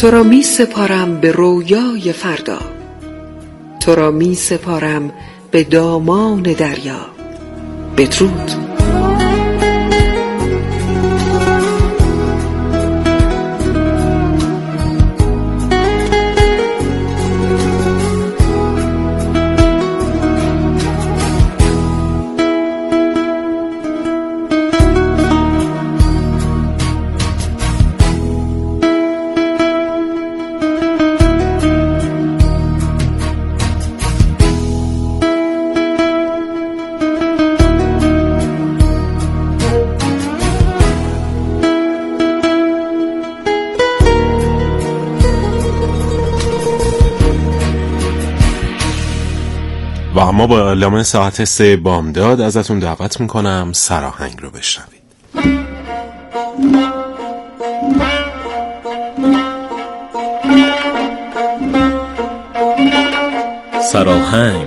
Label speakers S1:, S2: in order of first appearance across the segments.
S1: تو را می سپارم به رویای فردا، تو را می سپارم به دامان دریا. بدرود.
S2: و اما با اعلام ساعت 3 بامداد ازتون دعوت میکنم سراهنگ رو بشنوید.
S3: سراهنگ.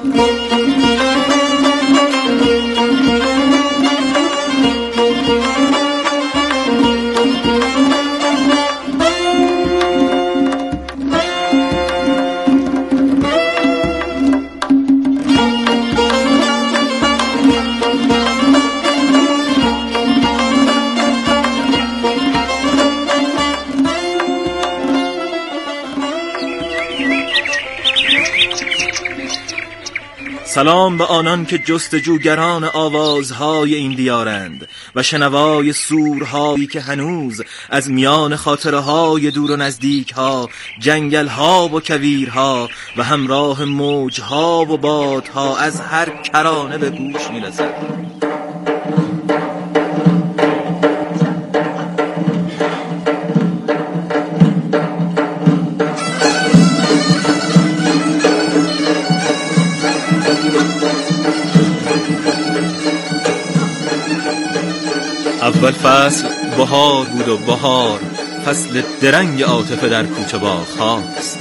S3: سلام به آنان که جستجوگران آوازهای این دیارند و شنوای سورهایی که هنوز از میان خاطرهای دور و نزدیکها، جنگلها و کویرها و همراه موجها و بادها از هر کرانه به گوش میرسند. اول فصل بهار بود و بهار فصل درنگ عاطفه در کوچه باغ هاست.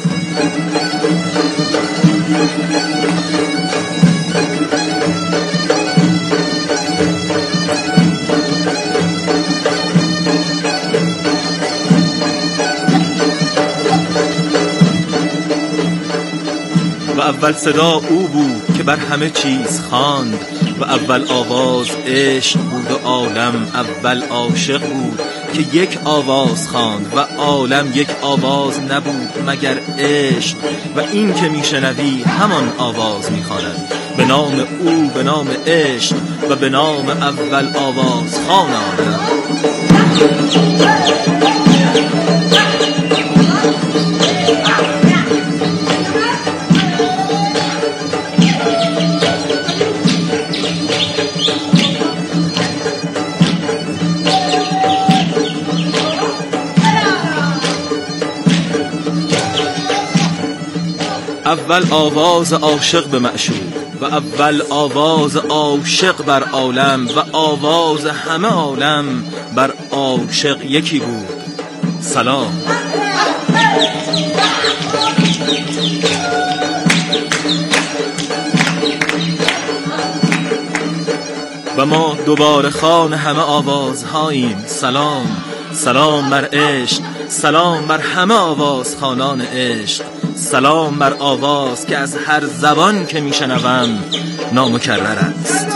S3: و اول صدا او بود که بر همه چیز خواند و اول آواز عشق بود و عالم اول عاشق بود که یک آواز خواند و عالم یک آواز نبود مگر عشق و این که میشنوی همان آواز میخواند به نام او، به نام عشق و به نام اول آواز خوان عالم. اول آواز عاشق به معشوق و اول آواز عاشق بر عالم و آواز همه عالم بر عاشق یکی بود. سلام. و ما دوباره خوان همه آوازهاییم. سلام، سلام بر عشق، سلام بر همه آوازخوانان عشق، سلام بر آواز که از هر زبان که میشنوم نامکرر است.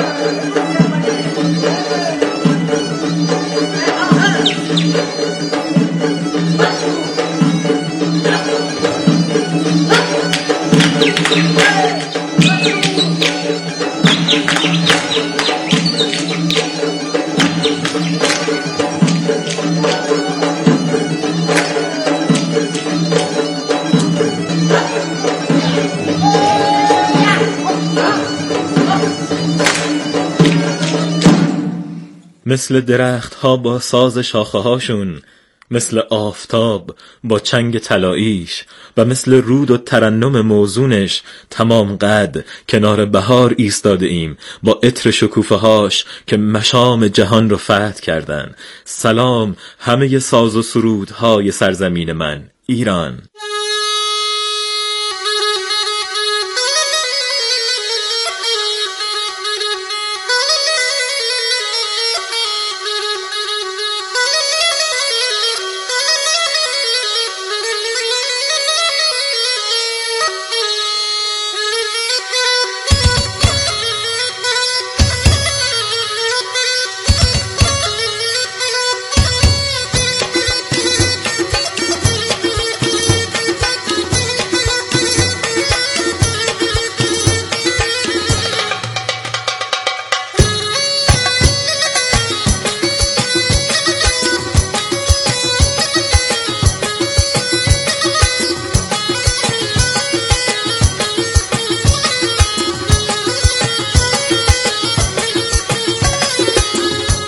S3: مثل درخت ها با ساز شاخه هاشون، مثل آفتاب با چنگ طلاییش و مثل رود و ترنم موزونش تمام قد کنار بهار ایستاده ایم با عطر شکوفه هاش که مشام جهان رو فتح کردن. سلام همه ساز و سرودهای سرزمین من ایران.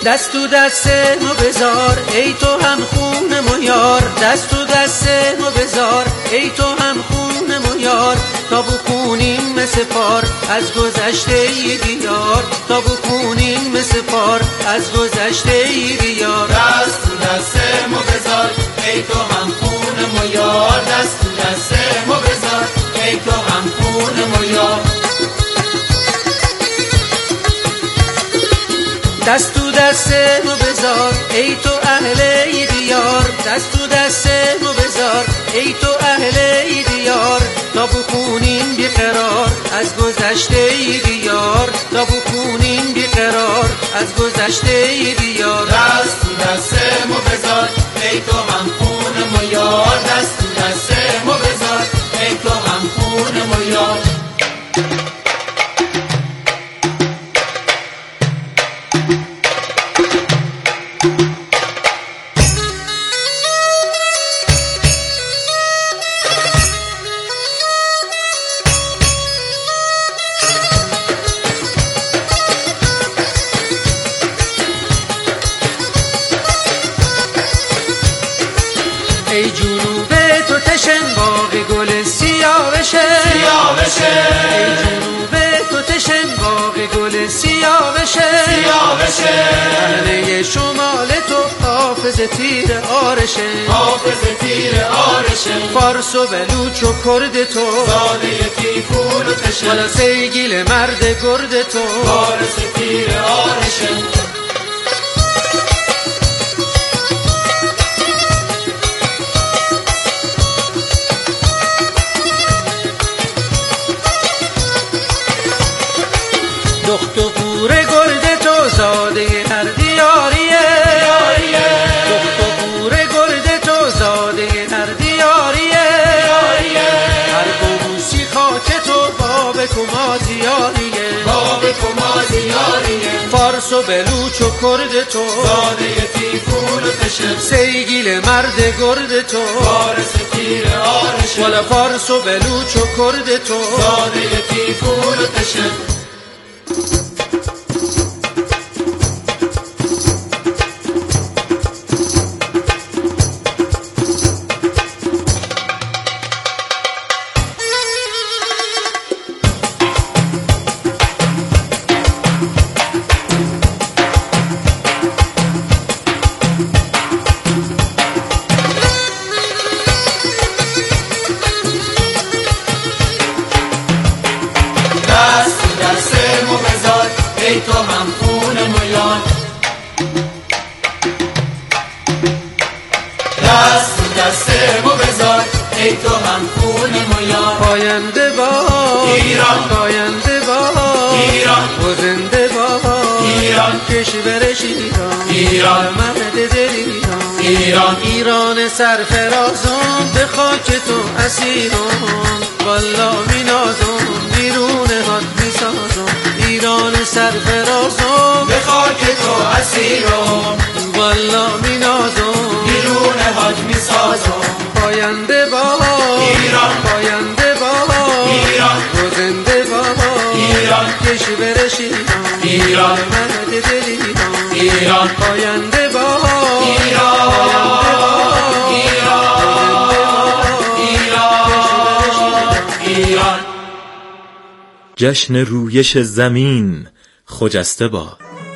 S4: دست تو دست ما بذار ای تو هم خون ما یار، دست تو دست ما بذار ای تو هم خون ما یار، تا بخونیم مثل پار از گذشته دیار، تا بخونیم مثل پار از گذشته دیار.
S5: دست تو دست ما بذار ای تو هم خون ما یار، دست تو دست ما بذار ای تو هم خون ما یار.
S4: دست تو دست ما بذار ای تو اهل دیار، دست تو دست ما بذار ای تو اهل دیار، تا بخونیم بیقرار از گذشته دیار، تا بخونیم بیقرار از گذشته دیار.
S5: دست تو دست ما بذار ای تو هم خون ما یار، دست تو دست ما بذار ای تو هم خون ما یار.
S4: ای جنوب تو تشن باغ گل سیاه بشه،
S5: سیاه بشه.
S4: ای جنوب تو تشن باغ گل سیاه بشه،
S5: سیاه بشه.
S4: همه شمال تو حافظ تیر آرشه،
S5: حافظ تیر آرشه.
S4: فارس و بلوچ و کرد تو
S5: زاده تیفون و تشن،
S4: والا سیگیل مرد گرد تو
S5: فارس تیر آرشه.
S4: دخت و پور گرد تو زاده هر دیاریه، دخت و پور گرد تو زاده هر دیاریه، هر بوسی خاک تو باب کما زیاریه،
S5: باب کما زیاریه.
S4: فارس و بلوچ و کرد تو
S5: زاده تیفون و تشن،
S4: سیگیل مرد گرد تو
S5: فارس تیر آرشه.
S4: والا فارس و بلوچ و کرد تو
S5: زاده تیفون و تشن. ای تو هم خون ما یار، دست تو دست ما بذار ای تو هم خون ما یار.
S4: پاینده با
S5: ایران،
S4: پاینده با
S5: ایران،
S4: و زنده با
S5: ایران،
S4: کشورش ایران،
S5: ایران،
S4: مهد دل ایران،
S5: ایران،
S4: ایران سرفرازم به خاک تو اسیرم، والا مینازم بیرون هات میسازم، ایران سرفرازم
S5: به خاک تو اسیرم،
S4: والا مینازم
S5: بیرون هات میسازم.
S4: پاینده با
S5: ایران،
S4: پاینده با
S5: ایران،
S4: و زنده با
S5: ایران،
S4: کشورش ایران،
S5: ایران،
S4: مهد دل ایران،
S5: ایران،
S4: پاینده با
S5: ایران، ایران.
S3: جشن رویش زمین خجسته باد.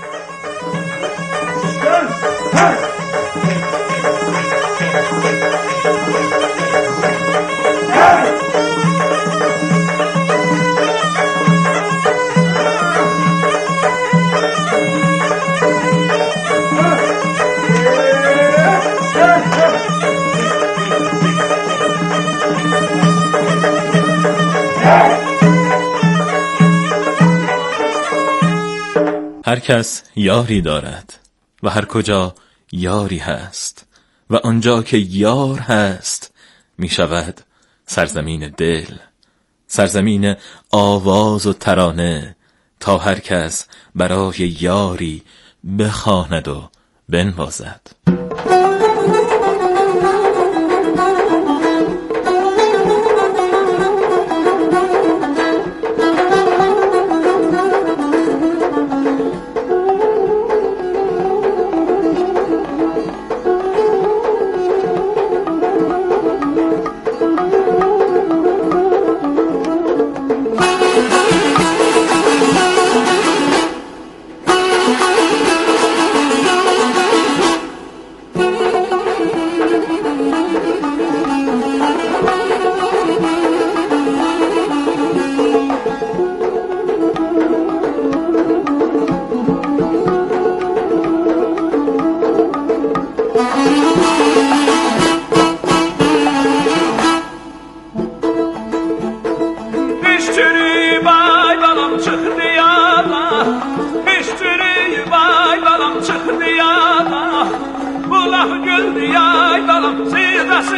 S3: هر کس یاری دارد و هر کجا یاری هست و آنجا که یار هست می شود سرزمین دل، سرزمین آواز و ترانه، تا هر کس برای یاری بخواند و بنوازد.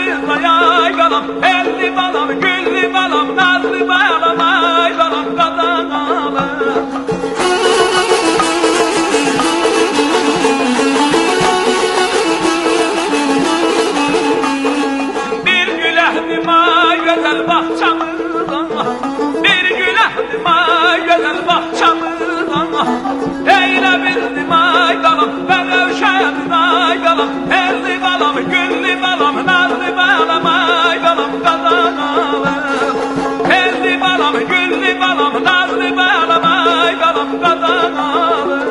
S6: çamında yay balam, elli balam, güllü balam, nazlı balam, ay balam, kazanalım. Bir gülehdim ay güzel bahçamızdan, bir gülehdim ay güzel bahçamızdan, eylebildim ay balam, ben övşedim ay balam, elli balam, güllü balam, nazlı balam, ay balam, kazanalım. Elli balam, güllü balam, nazlı balam, ay balam, kazanalım.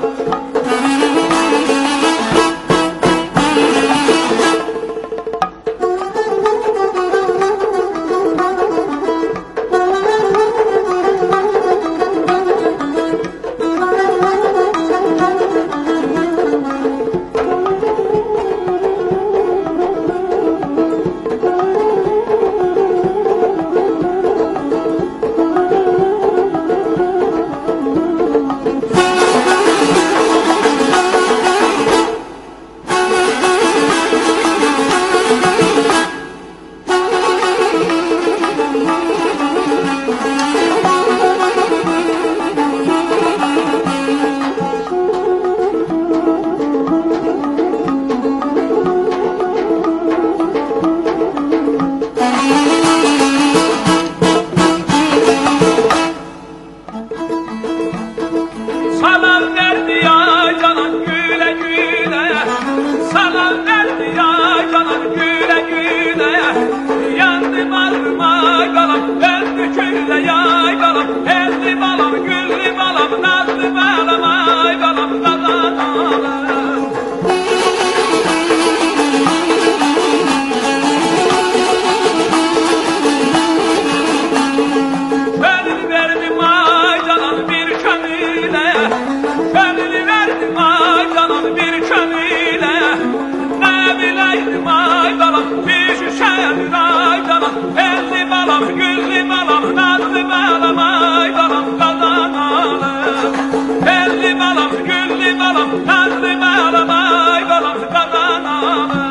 S6: Salam verdi ya canan güle güle, salam verdi ya canan güle güle, yandım aldım ay balam, öldü külle yay balam, elli balam, güllü balam, nazlı balam, ay balam, kazanalım. Gönül verdim ay canan bir kömüle, gönül verdim ay canan bir kömüle, ne bileydim ay balam, bir şişedir ay canan, elli balam, güllü balam, nazlı balam, ay balam, kazanalım. Elli balam, güllü balam, nazlı balam, ay balam, kazanalım.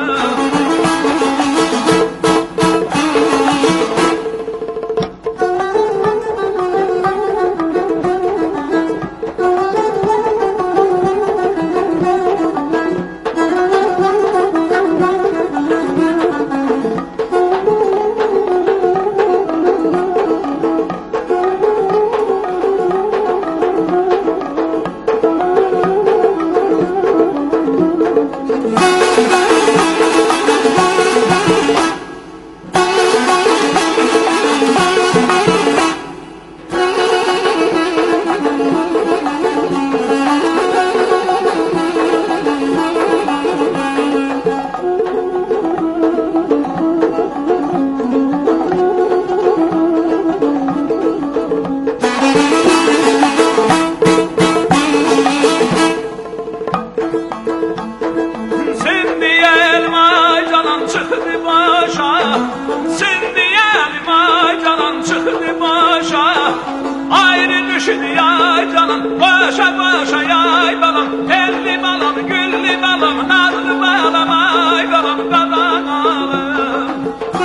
S6: Şimdi elma canan çıktı başa, şimdi elma canan çıktı başa, ayrı düştü yay canan, başa başa yay balam, elli balam, güllü balam, nazlı balam, ay balam, kazanalım.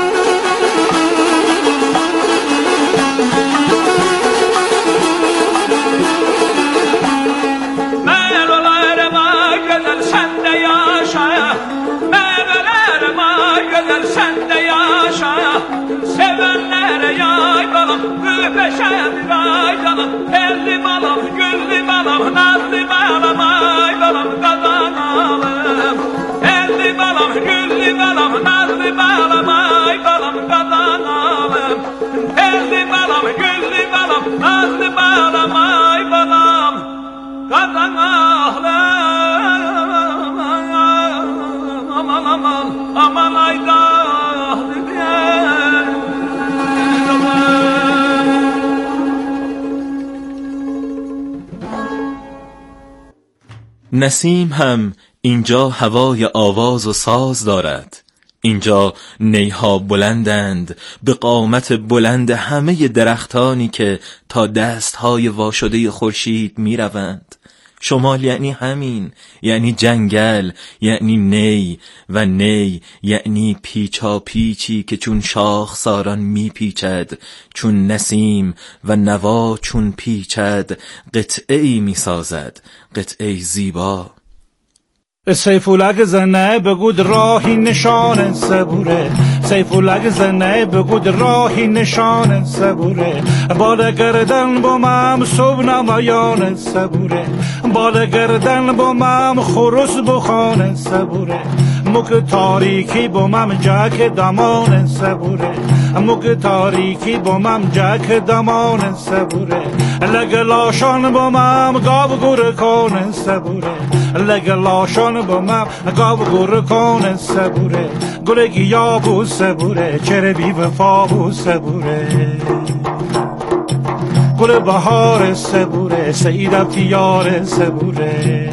S6: Meyveler ay güzel sen de yaşa, meyveler ay güzel sen de yaşa, sevenlere yay balam, öpeşedir ay canım, elli balam, güllü balam, nazlı balam, ay balam, kazanalım. Elli balam, güllü balam, nazlı balam, ay balam, kazanalım. Elli balam, güllü balam, nazlı balam, ay balam, kazanalım. Aman aman aman ayda
S3: نسیم هم اینجا هوای آواز و ساز دارد. اینجا نیها بلندند به قامت بلند همه درختانی که تا دستهای واشده خورشید می روند. شمال یعنی همین، یعنی جنگل، یعنی نی و نی یعنی پیچا پیچی که چون شاخ ساران میپیچد، چون نسیم و نوا چون پیچد، قطعه‌ای میسازد، قطعه زیبا.
S7: سیفولک زنه بگود راهی نشان صبوره، سیفولک زنه بگود راهی نشان صبوره، بالا گردن با من صبح نمایان صبوره، بالا گردن با من خروس بخان صبوره، مک تاریکی با من جک دمان صبوره، مک تاریکی با من جک دمان صبوره، لگلاشان با من گاب گور کن صبوره، لگلاشان با من گاب گور کن صبوره، گلگی یابو صبوره، چره بی وفا بو صبوره، گل بهار صبوره، سعیدم تیار صبوره،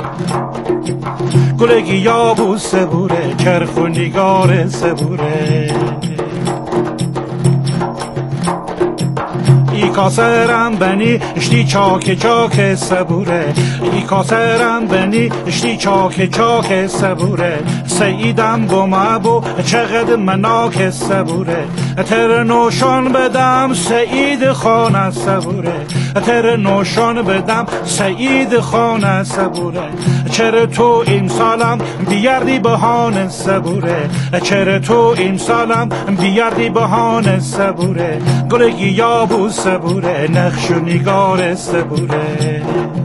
S7: گلگی یابو صبوره، کرخ و نگار صبوره، ای کاسرم بنی اشتی چاک چاک صبوره، ای کاسرم بنی اشتی چاک چاک صبوره، سعیدم با مبو چقدر مناک صبوره، تر نوشان بدم سعید خانه صبوره، تر نوشان بدم سعید خانه صبوره، چرا تو امسالم بیاردی بهانه صبوره، چرا تو امسالم بیاردی بهانه صبوره، گلگی یابو صبوره، نقش و نگار صبوره،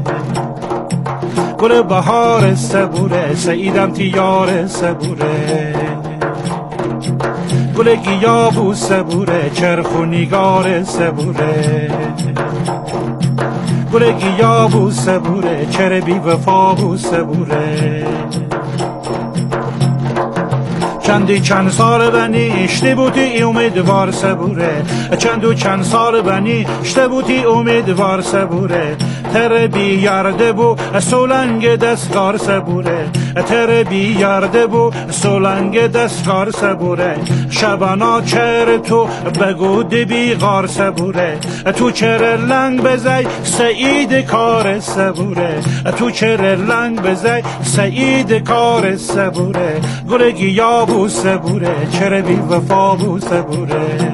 S7: گل بهار صبوره، سعیدم تیار صبوره، گلگی یابو صبوره، چرخ و نگار صبوره، گلگی یابو صبوره، چرا بی وفا بو صبوره، چند سال بنی اشته بودی امیدوار صبوره، چند سال بنی اشته بودی امیدوار صبوره، تر بیارده بو سولنگ دستگار صبوره، تر بیارده بو سولنگ دستگار صبوره، شبانا چر تو بگود بیغار صبوره، تو چر لنگ بزای سعید کار صبوره، تو چر لنگ بزای سعید کار صبوره، گلگی یابو صبوره، چرا بی وفا بو صبوره،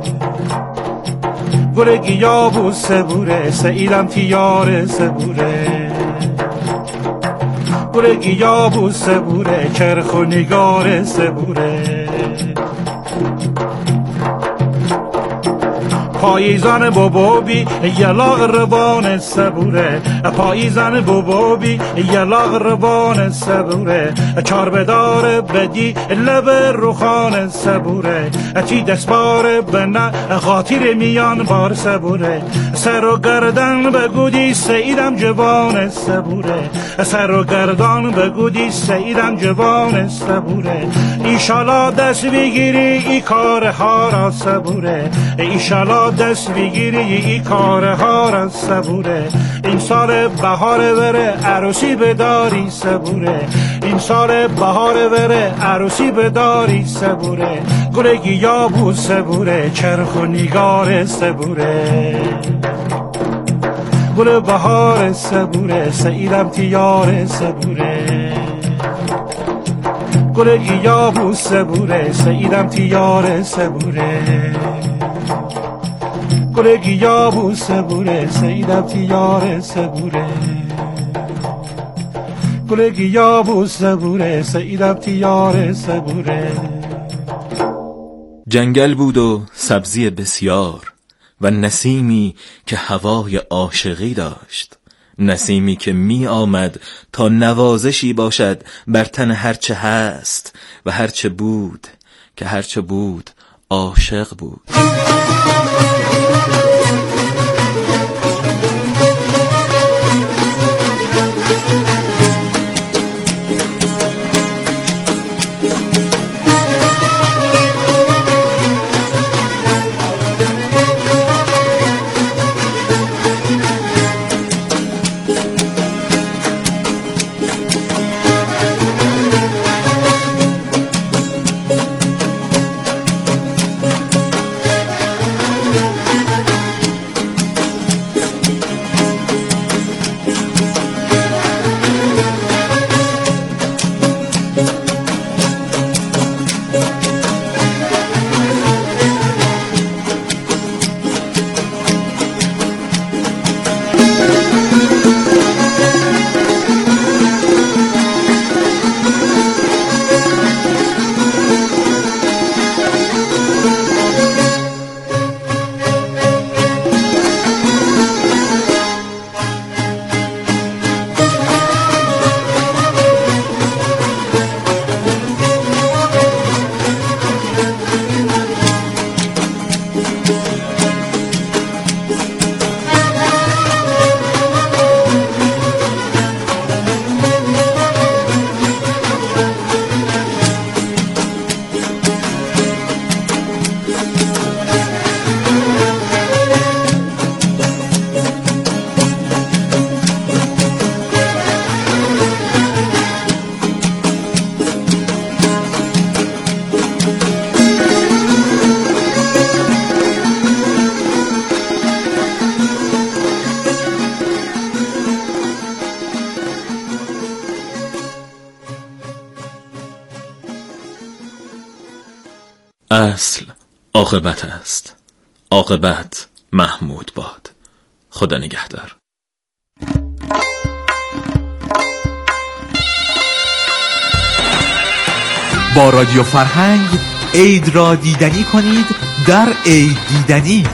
S7: گلگی یابو صبوره، سعیدم تیار صبوره، گلگی یابو صبوره، چرخ و نگار صبوره، پاییزان بابی یلاغ روان صبوره، پاییزان بابی یلاغ روان صبوره، چار بدار بدی لب روخان صبوره، تی دستبار بنا خاطر میان بار صبوره، سر و گردن بگودی سعیدم جوان صبوره، سر و گردن بگودی سعیدم جوان صبوره، ایشالا دست بگیری ای کارها را صبوره، ایشالا دست بگیری ای کارها را صبوره، این سال بهار بره عروسی بداری صبوره، این سال بهار بره عروسی بداری صبوره، گلگی یابو صبوره، چرخ و نگار صبوره، گل بهار صبوره، سعیدم تیار صبوره، گلگی یابو صبوره، سعیدم تیار صبوره، گلگی یابو صبوره، سعیدم تیار صبوره، گلگی یابو صبوره، سعیدم تیار صبوره.
S3: جنگل بود و سبزی بسیار و نسیمی که هوای عاشقی داشت، نسیمی که می آمد تا نوازشی باشد بر تن هرچه هست و هرچه بود، که هرچه بود عاشق بود. فصل عاقبت است. عاقبت محمود باد. خدا نگهدار.
S8: با رادیو فرهنگ عید را دیدنی کنید در عید دیدنی.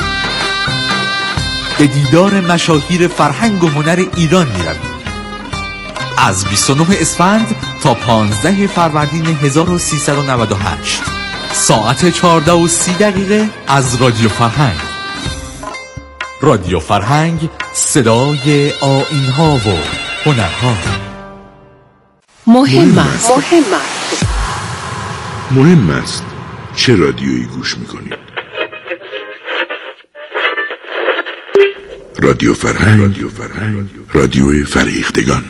S8: به دیدار مشاهیر فرهنگ و هنر ایران می‌روید. از 29 اسفند تا 15 فروردین 1398 ساعت 14:30 از رادیو فرهنگ. رادیو فرهنگ، صدای آیین‌ها و هنرها.
S9: مهم است چه رادیویی گوش میکنید. رادیو فرهنگ، رادیوی فریختگان.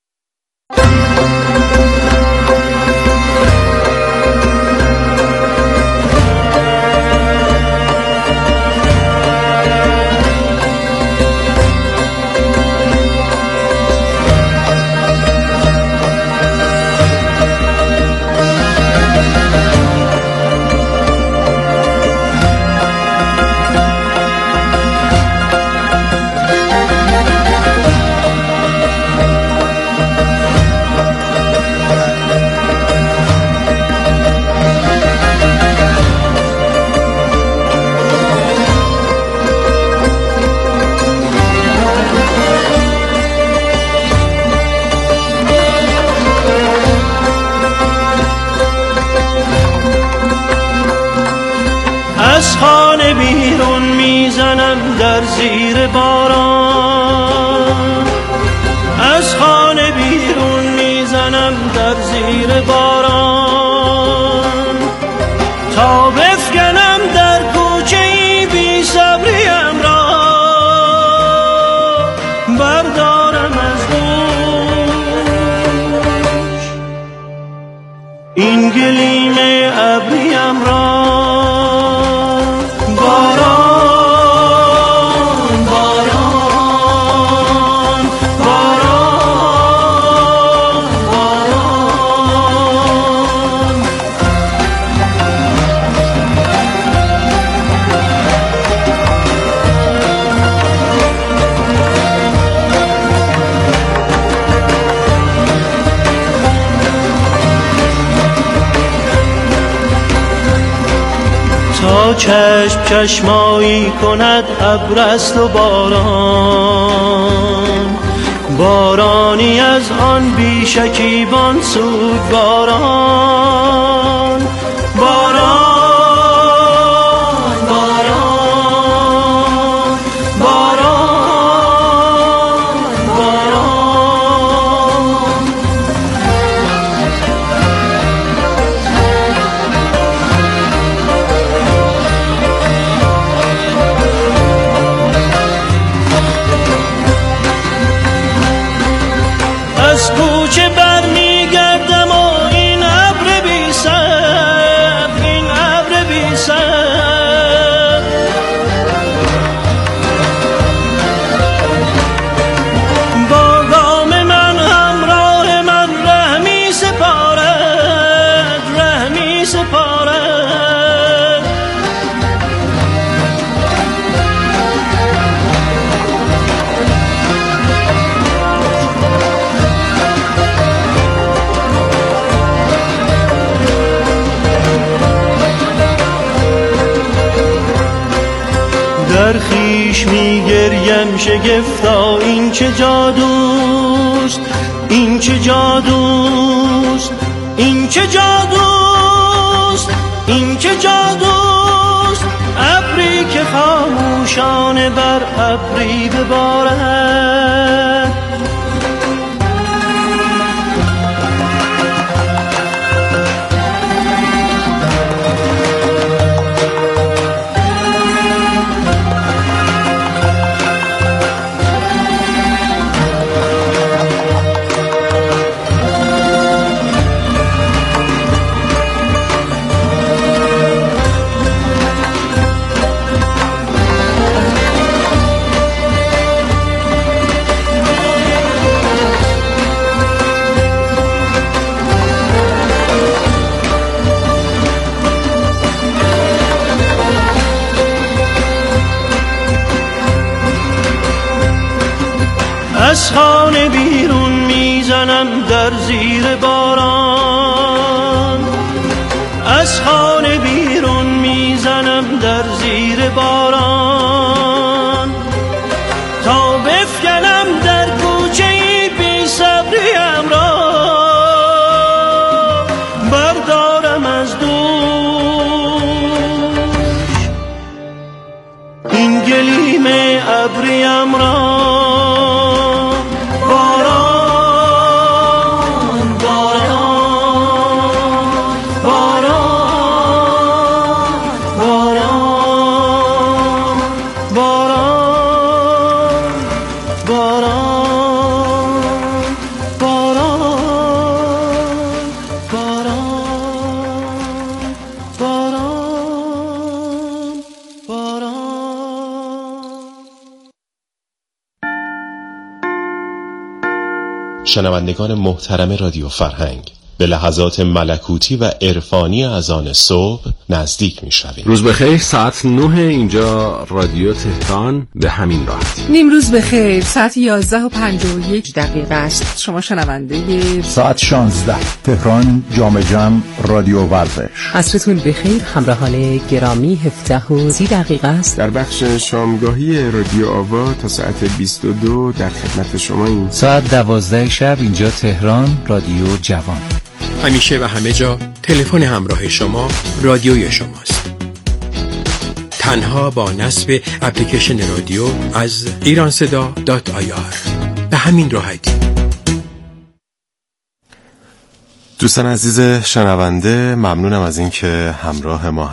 S10: از خانه بیرون میزنم در زیر باران، از خانه بیرون میزنم در زیر باران، تا بفکنم در کوچه‌ای بی صبریم را، بردارم از دوش این گلیم ابریم را. تا چشم چشمایی کند ابر است و باران، بارانی از آن بی شکیبان سود باران، باران باران باران باران. از کوچه برمیگردم و این ابر بی سر، این ابر بی سر، با گام من همراه من ره می سپارد، ره می سپارد. در خویش میگریم شگفتا این چه جادوست، این چه جادوست، این چه جادوست، این چه جادوست. ابری که خاموشانه بر ابری ببارد. از خانه بیرون میزنم در زیر باران، از خانه بیرون میزنم در زیر باران، تا بفکنم در کوچه بی صبریم را، بردارم از دوش این گلیم ابریم را.
S2: شنوندگان محترم رادیو فرهنگ، به لحظات ملکوتی و عرفانی اذان صبح نزدیک می‌شویم.
S11: روز بخیر، ساعت 9 اینجا رادیو تهران، به همین راحتی.
S12: نیمروز بخیر، ساعت 11:51 است. شما شنونده
S13: ساعت 16 تهران جام جم رادیو ورزش.
S14: عصرتون بخیر همراهان گرامی، 17:30 است.
S15: در بخش شامگاهی رادیو آوا تا ساعت 22 در خدمت شماییم.
S16: ساعت 12 شب اینجا تهران رادیو جوان.
S17: همیشه و همه جا تلفن همراه شما رادیوی شماست. تنها با نصب اپلیکیشن رادیو از ایرانصدا.ir، به همین راحتی.
S2: دوستان عزیز شنونده، ممنونم از اینکه همراه ما